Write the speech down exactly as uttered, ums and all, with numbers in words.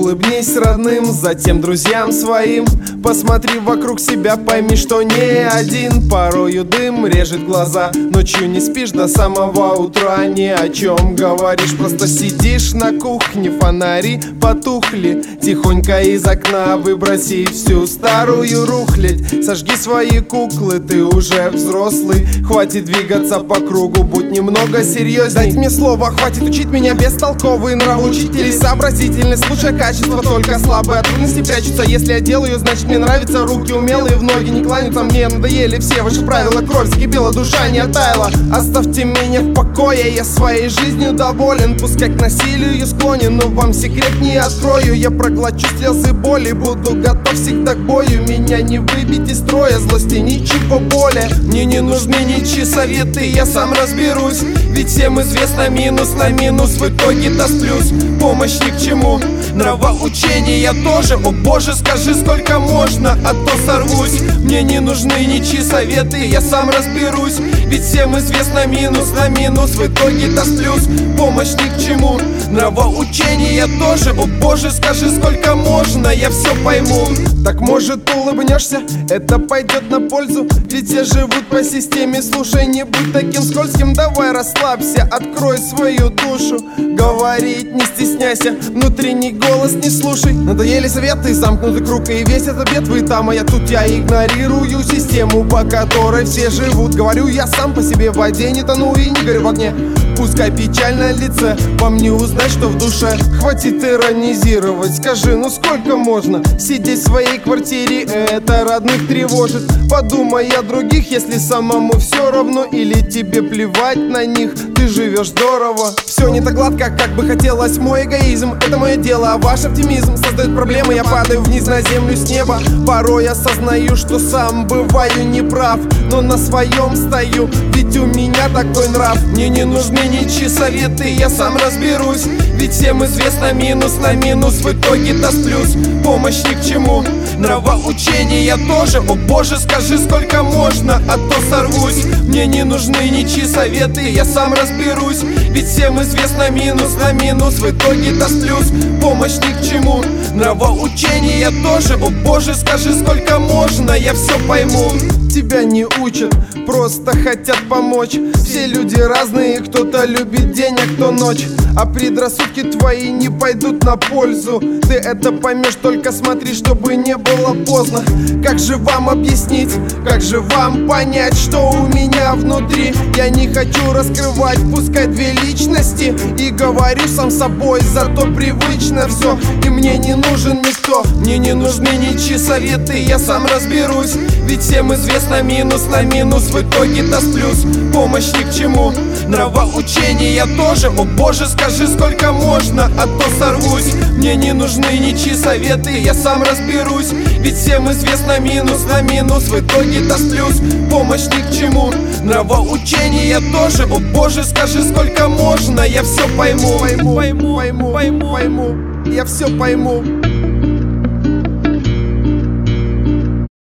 Улыбнись родным, затем друзьям своим. Посмотри вокруг себя, пойми, что не один. Порою дым режет глаза, ночью не спишь до самого утра. Ни о чем говоришь, просто сидишь на кухне. Фонари потухли, тихонько из окна выброси всю старую рухлядь. Сожги свои куклы, ты уже взрослый. Хватит двигаться по кругу, будь немного серьезней. Дайте мне слово, хватит учить меня бестолковый нрав. Учителей сообразительность, лучшее качество, только слабые от трудностей прячутся. Если я делаю, значит мне нравится. Руки умелые, в ноги не кланяются. Мне надоели все ваши правила, кровь закипела, душа не оттаяла. Оставьте меня в покое, я своей жизнью доволен. Пускай к насилию склонен, но вам секрет не открою. Я проглочу слезы боли, буду готов всегда к бою. Меня не выбить из строя, злости ничего более. Мне не нужны ничьи советы, я сам разберусь. Ведь всем известно, минус на минус в итоге даст плюс. Помощь ни к чему, нравоучение я тоже. О боже, скажи, сколько можно, а то сорвусь. Мне не нужны ничьи советы, я сам разберусь. Ведь всем известно, минус на минус в итоге даст плюс. Помощь ни к чему, нравоучение я тоже. О боже, скажи, сколько можно, я все пойму. Так может улыбнешься, это пойдет на пользу. Ведь все живут по системе, слушай, не будь таким скользким. Давай расслабься, открой свою душу. Говорить не стесняйся, внутренний голос не слушай. Надоели советы, замкнутый круг, и весь этот бед вы там, а я тут. Я игнорирую систему, по которой все живут. Говорю, я сам по себе в воде не тону и не горю в огне. Пускай печаль на лице, вам не узнать, что в душе. Хватит иронизировать, скажи, ну сколько можно сидеть в своей квартире, это родных тревожит. Подумай о других, если самому все равно. Или тебе плевать на них, ты живешь здорово. Все не так гладко, как бы хотелось. Мой эгоизм, это мое дело, а ваш оптимизм создает проблемы. Я падаю вниз на землю с неба. Порой осознаю, что сам бываю неправ, но на своем стою, ведь у меня такой нрав. Мне не нужны ничьи советы, я сам разберусь. Ведь всем известно, минус на минус в итоге даст плюс. Помощь ни к чему, нравоучение я тоже. О боже, скажи, сколько можно, а то сорвусь. Мне не нужны ничьи советы, я сам разберусь. Ведь всем известно, минус на минус в итоге даст плюс. Помощь ни к чему, нравоучение я тоже. О боже, скажи, сколько можно, я все пойму. Тебя не учат, просто хотят помочь. Все люди разные, кто-то любит день, а кто ночь. А предрассудки твои не пойдут на пользу. Ты это поймешь, только смотри, чтобы не было поздно. Как же вам объяснить, как же вам понять, что у меня внутри? Я не хочу раскрывать, пускай две личности. И говорю сам собой, зато привычно все. И мне не нужен никто, мне не нужны ничьи советы, я сам разберусь. Ведь всем известно, минус на минус в итоге даст плюс. Помощь ни к чему, нравоучение я тоже. О боже, скажи, сколько можно, а то сорвусь. Мне не нужны ничьи советы, я сам разберусь. Ведь всем известно, минус на минус в итоге даст плюс. Помощь ни к чему, нравоучение я тоже. О боже, скажи, сколько можно, я все пойму. Пойму, пойму, пойму, пойму, я все пойму.